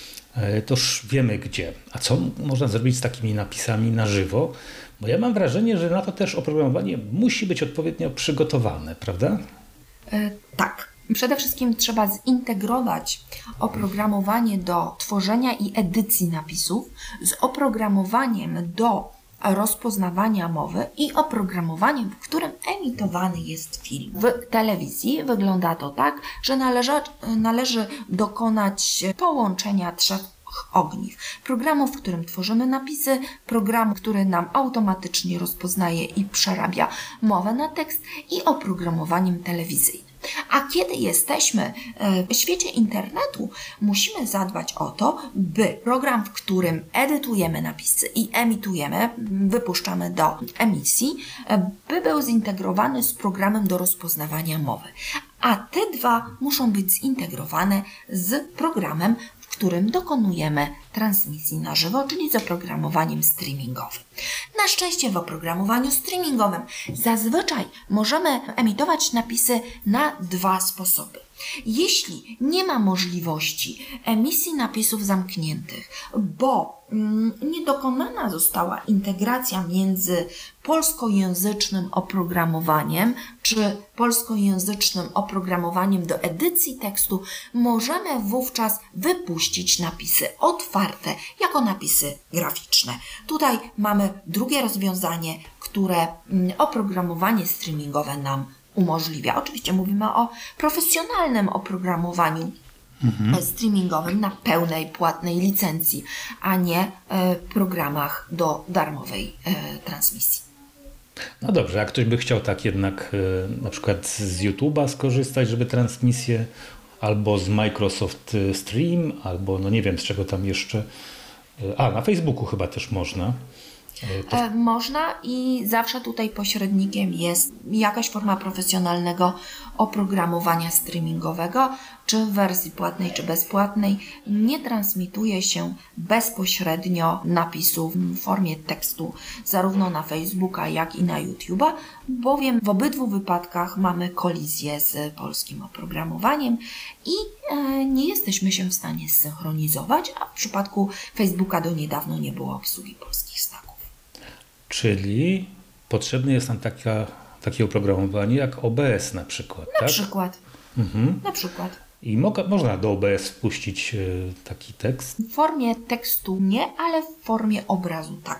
to już wiemy gdzie. A co można zrobić z takimi napisami na żywo? Bo ja mam wrażenie, że na to też oprogramowanie musi być odpowiednio przygotowane, prawda? E, tak. Przede wszystkim trzeba zintegrować oprogramowanie do tworzenia i edycji napisów z oprogramowaniem do rozpoznawania mowy i oprogramowaniem, w którym emitowany jest film. W telewizji wygląda to tak, że należy, należy dokonać połączenia trzech ogniw. Programu, w którym tworzymy napisy, programu, który nam automatycznie rozpoznaje i przerabia mowę na tekst i oprogramowaniem telewizyjnym. A kiedy jesteśmy w świecie internetu, musimy zadbać o to, by program, w którym edytujemy napisy i emitujemy, wypuszczamy do emisji, by był zintegrowany z programem do rozpoznawania mowy. A te dwa muszą być zintegrowane z programem, w którym dokonujemy transmisji na żywo, czyli z oprogramowaniem streamingowym. Na szczęście w oprogramowaniu streamingowym zazwyczaj możemy emitować napisy na dwa sposoby. Jeśli nie ma możliwości emisji napisów zamkniętych, bo mm, nie dokonana została integracja między polskojęzycznym oprogramowaniem czy polskojęzycznym oprogramowaniem do edycji tekstu, możemy wówczas wypuścić napisy otwarte jako napisy graficzne. Tutaj mamy drugie rozwiązanie, które mm, oprogramowanie streamingowe nam umożliwia. Oczywiście mówimy o profesjonalnym oprogramowaniu mhm. streamingowym na pełnej, płatnej licencji, a nie e, programach do darmowej e, transmisji. No dobrze, a ktoś by chciał tak jednak e, na przykład z YouTube'a skorzystać, żeby transmisję, albo z Microsoft Stream, albo no nie wiem z czego tam jeszcze. E, a, na Facebooku chyba też można. To... E, można i zawsze tutaj pośrednikiem jest jakaś forma profesjonalnego oprogramowania streamingowego, czy w wersji płatnej, czy bezpłatnej. Nie transmituje się bezpośrednio napisów w formie tekstu zarówno na Facebooka, jak i na YouTube'a, bowiem w obydwu wypadkach mamy kolizję z polskim oprogramowaniem i e, nie jesteśmy się w stanie zsynchronizować, a w przypadku Facebooka do niedawno nie było obsługi polskich znaków. Czyli potrzebne jest nam taka, takie oprogramowanie jak O B S na przykład, Na tak? przykład. Mhm. Na przykład. I mo- można do O B S wpuścić y, taki tekst? W formie tekstu nie, ale w formie obrazu tak.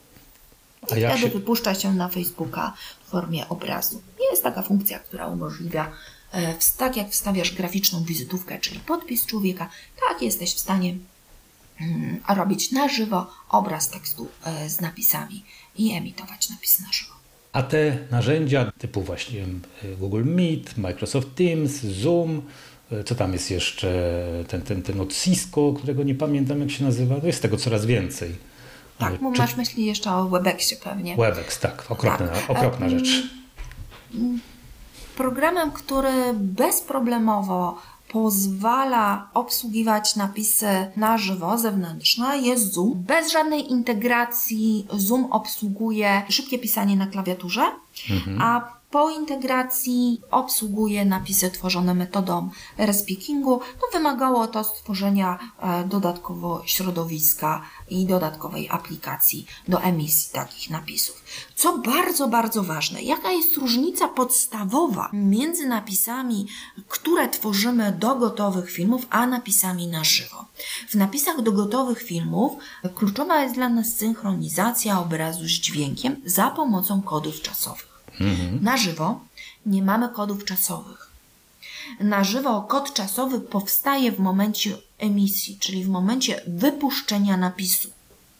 I A jak wtedy się... wypuszcza się na Facebooka w formie obrazu. Jest taka funkcja, która umożliwia, e, w, tak jak wstawiasz graficzną wizytówkę, czyli podpis człowieka, tak jesteś w stanie mm, robić na żywo obraz tekstu e, z napisami i emitować napisy na żywo. A te narzędzia typu właśnie Google Meet, Microsoft Teams, Zoom, co tam jest jeszcze, ten, ten, ten od Cisco, którego nie pamiętam jak się nazywa, to jest tego coraz więcej. Tak, Czy... masz myśli jeszcze o Webexie pewnie. Webex, tak, okropna, tak. okropna rzecz. Programem, który bezproblemowo pozwala obsługiwać napisy na żywo, zewnętrzne, jest Zoom. Bez żadnej integracji Zoom obsługuje szybkie pisanie na klawiaturze, mhm. a Po integracji obsługuje napisy tworzone metodą respeakingu. No, wymagało to stworzenia e, dodatkowo środowiska i dodatkowej aplikacji do emisji takich napisów. Co bardzo, bardzo ważne, jaka jest różnica podstawowa między napisami, które tworzymy do gotowych filmów, a napisami na żywo. W napisach do gotowych filmów kluczowa jest dla nas synchronizacja obrazu z dźwiękiem za pomocą kodów czasowych. Mhm. Na żywo nie mamy kodów czasowych. Na żywo kod czasowy powstaje w momencie emisji, czyli w momencie wypuszczenia napisu.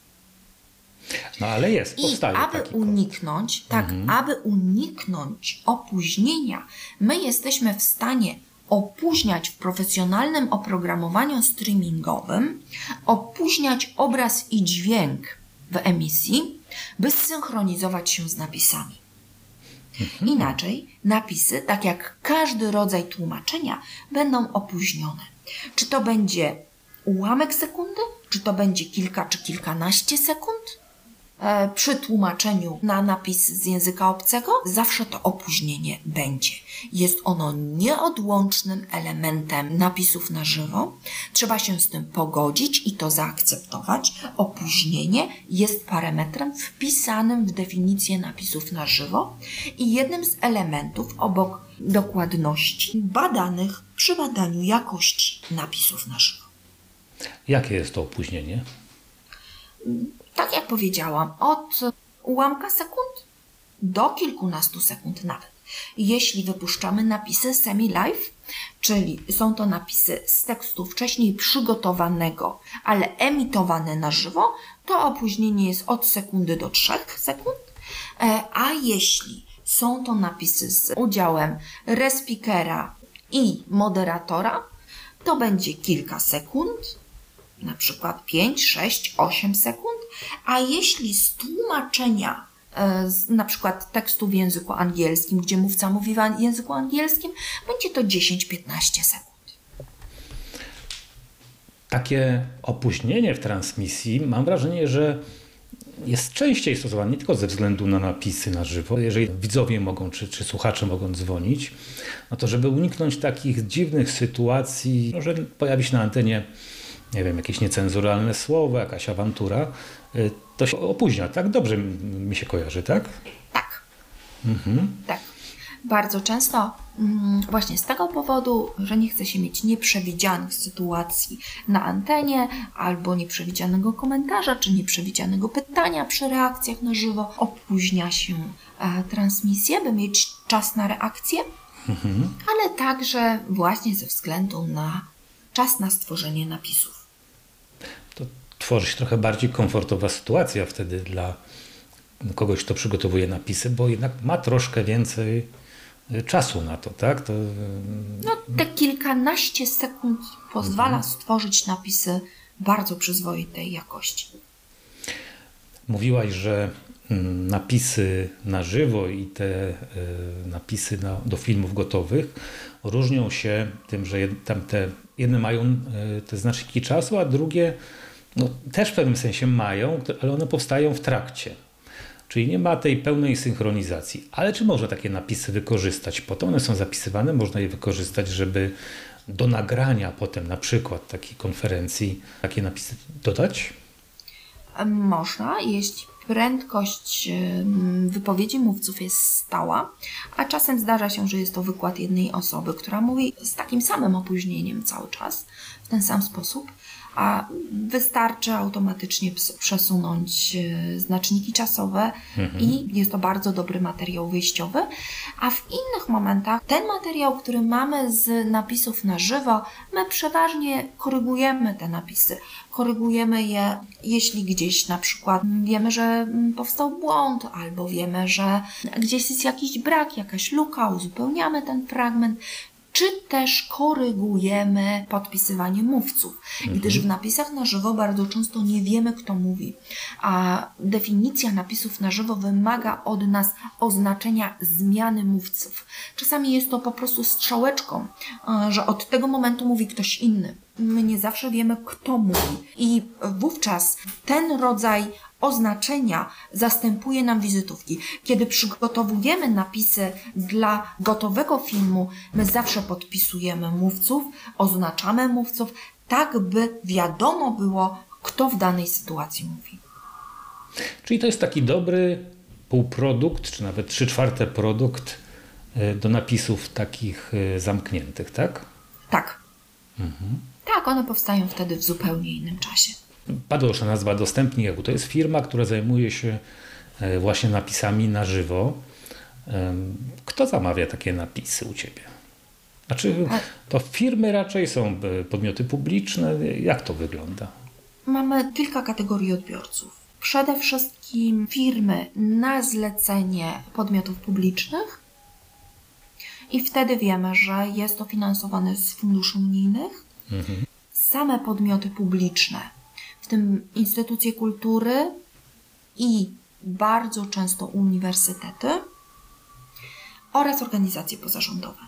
No ale jest, powstaje I aby taki uniknąć, kod. tak, Mhm. aby uniknąć opóźnienia, my jesteśmy w stanie opóźniać w profesjonalnym oprogramowaniu streamingowym, opóźniać obraz i dźwięk w emisji, by zsynchronizować się z napisami. Mhm. Inaczej napisy, tak jak każdy rodzaj tłumaczenia, będą opóźnione. Czy to będzie ułamek sekundy, czy to będzie kilka czy kilkanaście sekund? E, przy tłumaczeniu na napis z języka obcego zawsze to opóźnienie będzie. Jest ono nieodłącznym elementem napisów na żywo. Trzeba się z tym pogodzić i to zaakceptować. Opóźnienie jest parametrem wpisanym w definicję napisów na żywo i jednym z elementów obok dokładności badanych przy badaniu jakości napisów na żywo. Jakie jest to opóźnienie? Tak jak powiedziałam, od ułamka sekund do kilkunastu sekund nawet. Jeśli wypuszczamy napisy semi-live, czyli są to napisy z tekstu wcześniej przygotowanego, ale emitowane na żywo, to opóźnienie jest od sekundy do trzech sekund, a jeśli są to napisy z udziałem respeakera i moderatora, to będzie kilka sekund, na przykład pięć, sześć, osiem sekund, a jeśli z tłumaczenia e, z, na przykład tekstu w języku angielskim, gdzie mówca mówi w języku angielskim, będzie to dziesięć do piętnastu sekund. Takie opóźnienie w transmisji, mam wrażenie, że jest częściej stosowane nie tylko ze względu na napisy na żywo. Jeżeli widzowie mogą, czy, czy słuchacze mogą dzwonić, no to żeby uniknąć takich dziwnych sytuacji, że pojawi się na antenie, nie wiem, jakieś niecenzuralne słowo, jakaś awantura, to się opóźnia, tak? Dobrze mi się kojarzy, tak? Tak. Mhm. Tak. Bardzo często mm, właśnie z tego powodu, że nie chce się mieć nieprzewidzianych sytuacji na antenie, albo nieprzewidzianego komentarza, czy nieprzewidzianego pytania przy reakcjach na żywo, opóźnia się e, transmisję, by mieć czas na reakcję, mhm. ale także właśnie ze względu na czas na stworzenie napisów. To tworzy się trochę bardziej komfortowa sytuacja wtedy dla kogoś, kto przygotowuje napisy, bo jednak ma troszkę więcej czasu na to, tak? To... No, te kilkanaście sekund pozwala mhm. stworzyć napisy bardzo przyzwoitej jakości. Mówiłaś, że napisy na żywo i te napisy na, do filmów gotowych różnią się tym, że tam te jedne mają te znaczniki czasu, a drugie no, też w pewnym sensie mają, ale one powstają w trakcie. Czyli nie ma tej pełnej synchronizacji. Ale czy można takie napisy wykorzystać? Potem one są zapisywane, można je wykorzystać, żeby do nagrania potem na przykład takiej konferencji takie napisy dodać? Można, jeśli prędkość wypowiedzi mówców jest stała, a czasem zdarza się, że jest to wykład jednej osoby, która mówi z takim samym opóźnieniem cały czas, w ten sam sposób, a wystarczy automatycznie przesunąć znaczniki czasowe mhm. i jest to bardzo dobry materiał wyjściowy, a w innych momentach ten materiał, który mamy z napisów na żywo, my przeważnie korygujemy te napisy. Korygujemy je, jeśli gdzieś na przykład wiemy, że powstał błąd, albo wiemy, że gdzieś jest jakiś brak, jakaś luka, uzupełniamy ten fragment, czy też korygujemy podpisywanie mówców, mhm. gdyż w napisach na żywo bardzo często nie wiemy, kto mówi, a definicja napisów na żywo wymaga od nas oznaczenia zmiany mówców. Czasami jest to po prostu strzałeczką, że od tego momentu mówi ktoś inny. My nie zawsze wiemy, kto mówi i wówczas ten rodzaj oznaczenia zastępuje nam wizytówki. Kiedy przygotowujemy napisy dla gotowego filmu, my zawsze podpisujemy mówców, oznaczamy mówców, tak by wiadomo było, kto w danej sytuacji mówi. Czyli to jest taki dobry półprodukt, czy nawet trzy czwarte produkt do napisów takich zamkniętych, tak? Tak. Mhm. Tak, one powstają wtedy w zupełnie innym czasie. Padła już nazwa Dostępni E U. To jest firma, która zajmuje się właśnie napisami na żywo. Kto zamawia takie napisy u Ciebie? Znaczy, to firmy raczej są podmioty publiczne? Jak to wygląda? Mamy kilka kategorii odbiorców. Przede wszystkim firmy na zlecenie podmiotów publicznych i wtedy wiemy, że jest to finansowane z funduszy unijnych. Mhm. Same podmioty publiczne, w tym instytucje kultury i bardzo często uniwersytety oraz organizacje pozarządowe.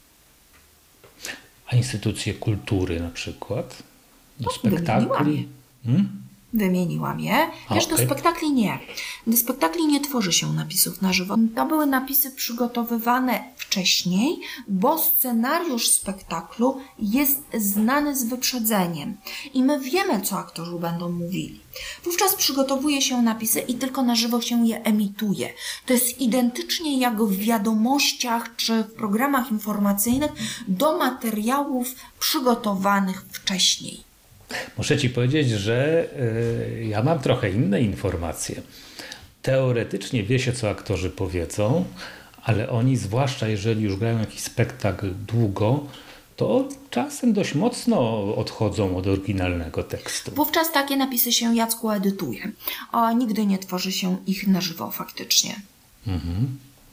A instytucje kultury na przykład? Do No, spektakli? Hmm? Wymieniłam je. Wiesz, okay. do spektakli nie. Do spektakli nie tworzy się napisów na żywo. To były napisy przygotowywane wcześniej, bo scenariusz spektaklu jest znany z wyprzedzeniem i my wiemy, co aktorzy będą mówili. Wówczas przygotowuje się napisy i tylko na żywo się je emituje. To jest identycznie jak w wiadomościach czy w programach informacyjnych do materiałów przygotowanych wcześniej. Muszę Ci powiedzieć, że y, ja mam trochę inne informacje. Teoretycznie wie się, co aktorzy powiedzą, ale oni, zwłaszcza jeżeli już grają jakiś spektakl długo, to czasem dość mocno odchodzą od oryginalnego tekstu. Wówczas takie napisy się, Jacku, edytuje, a nigdy nie tworzy się ich na żywo faktycznie. Mhm.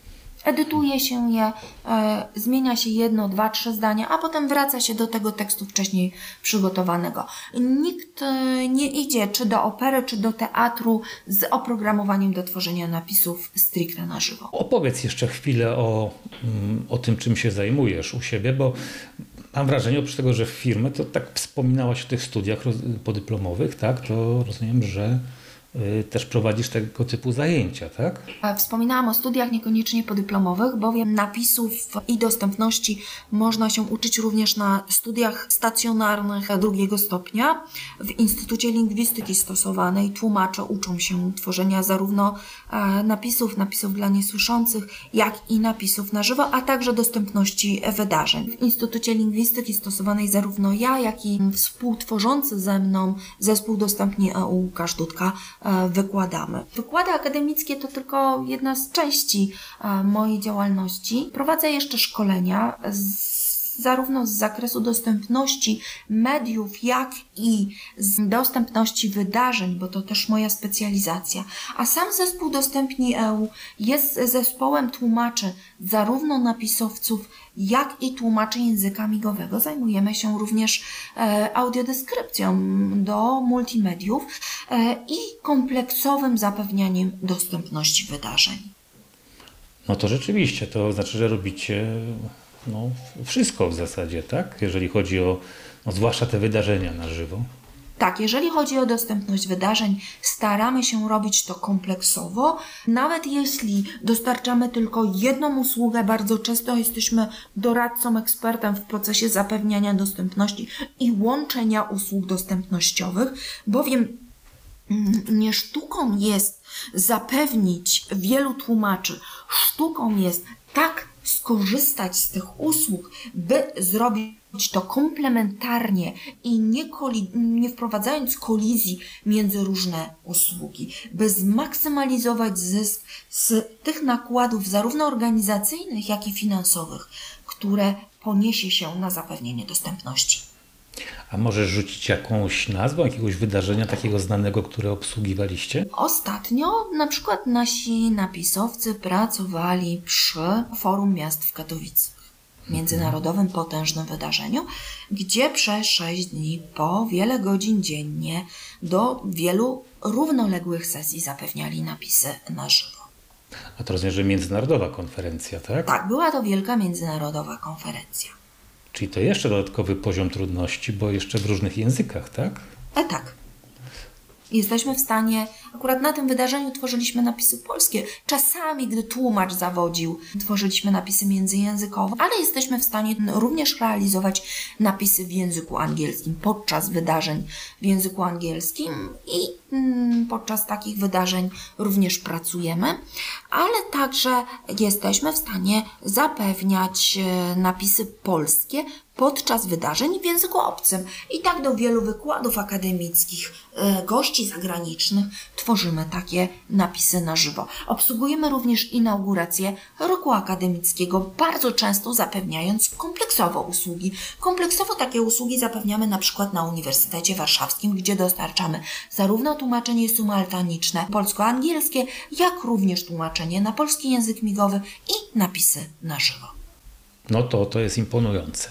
Edytuje się je, e, zmienia się jedno, dwa, trzy zdania, a potem wraca się do tego tekstu wcześniej przygotowanego. Nikt e, nie idzie czy do opery, czy do teatru z oprogramowaniem do tworzenia napisów stricte na żywo. Opowiedz jeszcze chwilę o, o tym, czym się zajmujesz u siebie, bo mam wrażenie, oprócz tego, że w firmie, to tak wspominałaś o tych studiach podyplomowych, tak? To rozumiem, że też prowadzisz tego typu zajęcia, tak? Wspominałam o studiach niekoniecznie podyplomowych, bowiem napisów i dostępności można się uczyć również na studiach stacjonarnych drugiego stopnia. W Instytucie Lingwistyki Stosowanej tłumacze uczą się tworzenia zarówno napisów, napisów dla niesłyszących, jak i napisów na żywo, a także dostępności wydarzeń. W Instytucie Lingwistyki Stosowanej zarówno ja, jak i współtworzący ze mną zespół Dostępni E U Łukasz Dudka wykładamy. Wykłady akademickie to tylko jedna z części mojej działalności. Prowadzę jeszcze szkolenia z, zarówno z zakresu dostępności mediów, jak i z dostępności wydarzeń, bo to też moja specjalizacja. A sam zespół Dostępni E U jest zespołem tłumaczy, zarówno napisowców, jak i tłumaczy języka migowego. Zajmujemy się również e, audiodeskrypcją do multimediów e, i kompleksowym zapewnianiem dostępności wydarzeń. No to rzeczywiście, to znaczy, że robicie no, wszystko w zasadzie, tak? Jeżeli chodzi o, no, zwłaszcza te wydarzenia na żywo. Tak, jeżeli chodzi o dostępność wydarzeń, staramy się robić to kompleksowo. Nawet jeśli dostarczamy tylko jedną usługę, bardzo często jesteśmy doradcą, ekspertem w procesie zapewniania dostępności i łączenia usług dostępnościowych, bowiem nie sztuką jest zapewnić wielu tłumaczy, sztuką jest tak skorzystać z tych usług, by zrobić to komplementarnie i nie, koli- nie wprowadzając kolizji między różne usługi, by zmaksymalizować zysk z tych nakładów zarówno organizacyjnych, jak i finansowych, które poniesie się na zapewnienie dostępności. A możesz rzucić jakąś nazwę jakiegoś wydarzenia takiego znanego, które obsługiwaliście? Ostatnio na przykład nasi napisowcy pracowali przy Forum Miast w Katowicach, międzynarodowym potężnym wydarzeniu, gdzie przez sześć dni po wiele godzin dziennie do wielu równoległych sesji zapewniali napisy na żywo. A to rozumiem, że międzynarodowa konferencja, tak? Tak, była to wielka międzynarodowa konferencja. Czyli to jeszcze dodatkowy poziom trudności, bo jeszcze w różnych językach, tak? E tak. Jesteśmy w stanie, akurat na tym wydarzeniu tworzyliśmy napisy polskie. Czasami, gdy tłumacz zawodził, tworzyliśmy napisy międzyjęzykowe, ale jesteśmy w stanie również realizować napisy w języku angielskim podczas wydarzeń w języku angielskim i mm, podczas takich wydarzeń również pracujemy, ale także jesteśmy w stanie zapewniać napisy polskie podczas wydarzeń w języku obcym. I tak do wielu wykładów akademickich, e, gości zagranicznych tworzymy takie napisy na żywo. Obsługujemy również inaugurację roku akademickiego, bardzo często zapewniając kompleksowo usługi. Kompleksowo takie usługi zapewniamy na przykład na Uniwersytecie Warszawskim, gdzie dostarczamy zarówno tłumaczenie symultaniczne polsko-angielskie, jak również tłumaczenie na polski język migowy i napisy na żywo. No to to jest imponujące.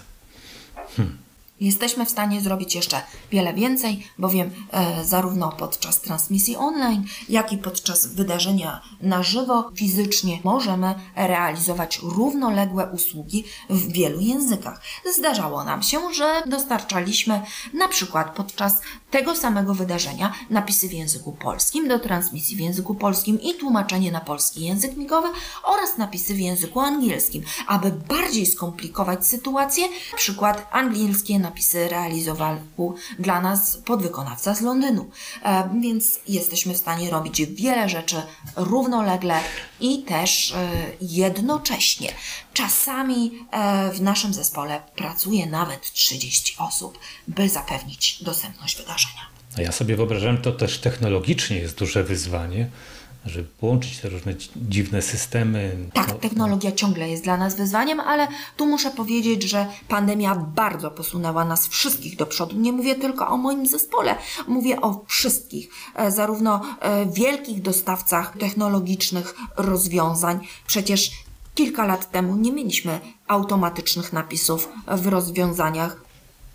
Hmm. Jesteśmy w stanie zrobić jeszcze wiele więcej, bowiem e, zarówno podczas transmisji online, jak i podczas wydarzenia na żywo fizycznie możemy realizować równoległe usługi w wielu językach. Zdarzało nam się, że dostarczaliśmy na przykład podczas tego samego wydarzenia napisy w języku polskim do transmisji w języku polskim i tłumaczenie na polski język migowy oraz napisy w języku angielskim. Aby bardziej skomplikować sytuację, na przykład angielskie napisy realizował dla nas podwykonawca z Londynu. E, więc jesteśmy w stanie robić wiele rzeczy równolegle i też e, jednocześnie. Czasami e, w naszym zespole pracuje nawet trzydzieści osób, by zapewnić dostępność wydarzenia. A ja sobie wyobrażam, to też technologicznie jest duże wyzwanie, żeby połączyć te różne dziwne systemy. Tak, technologia ciągle jest dla nas wyzwaniem, ale tu muszę powiedzieć, że pandemia bardzo posunęła nas wszystkich do przodu. Nie mówię tylko o moim zespole, mówię o wszystkich, zarówno wielkich dostawcach technologicznych rozwiązań. Przecież kilka lat temu nie mieliśmy automatycznych napisów w rozwiązaniach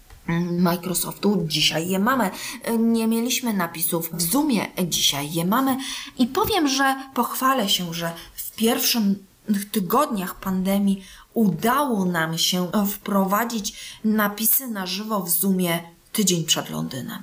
Microsoftu, dzisiaj je mamy. Nie mieliśmy napisów w Zoomie, dzisiaj je mamy. I powiem, że pochwalę się, że w pierwszych tygodniach pandemii udało nam się wprowadzić napisy na żywo w Zoomie tydzień przed Londynem.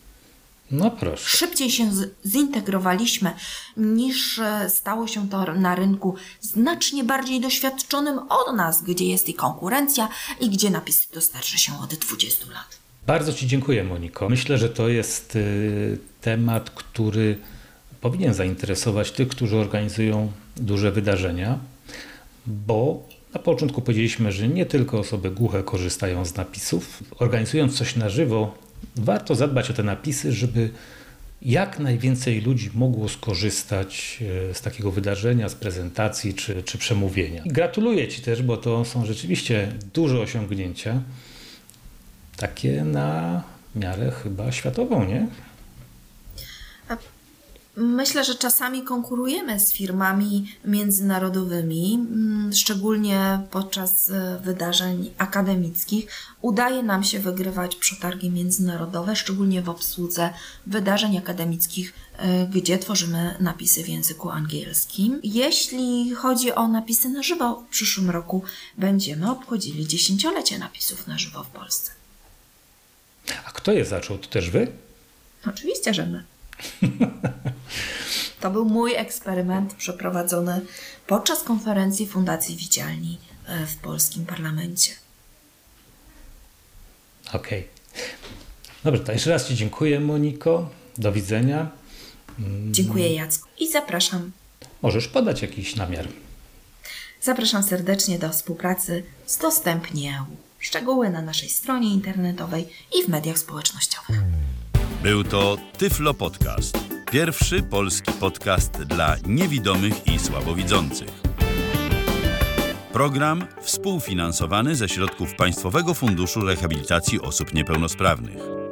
No proszę. Szybciej się zintegrowaliśmy niż stało się to na rynku znacznie bardziej doświadczonym od nas, gdzie jest i konkurencja i gdzie napisy dostarcza się od dwudziestu lat. Bardzo Ci dziękuję, Moniko. Myślę, że to jest y, temat, który powinien zainteresować tych, którzy organizują duże wydarzenia, bo na początku powiedzieliśmy, że nie tylko osoby głuche korzystają z napisów. Organizując coś na żywo, warto zadbać o te napisy, żeby jak najwięcej ludzi mogło skorzystać z takiego wydarzenia, z prezentacji czy, czy przemówienia. I gratuluję Ci też, bo to są rzeczywiście duże osiągnięcia, takie na miarę chyba światową, nie? Myślę, że czasami konkurujemy z firmami międzynarodowymi, szczególnie podczas wydarzeń akademickich. Udaje nam się wygrywać przetargi międzynarodowe, szczególnie w obsłudze wydarzeń akademickich, gdzie tworzymy napisy w języku angielskim. Jeśli chodzi o napisy na żywo, w przyszłym roku będziemy obchodzili dziesięciolecie napisów na żywo w Polsce. A kto je zaczął? To też Wy? Oczywiście, że my. To był mój eksperyment przeprowadzony podczas konferencji Fundacji Widzialni w polskim parlamencie. Okej. Okay. Dobrze, to jeszcze raz Ci dziękuję, Moniko. Do widzenia. Dziękuję, Jacku. I zapraszam. Możesz podać jakiś namiar. Zapraszam serdecznie do współpracy z Dostępnie. Szczegóły na naszej stronie internetowej i w mediach społecznościowych. Był to Tyflo Podcast. Pierwszy polski podcast dla niewidomych i słabowidzących. Program współfinansowany ze środków Państwowego Funduszu Rehabilitacji Osób Niepełnosprawnych.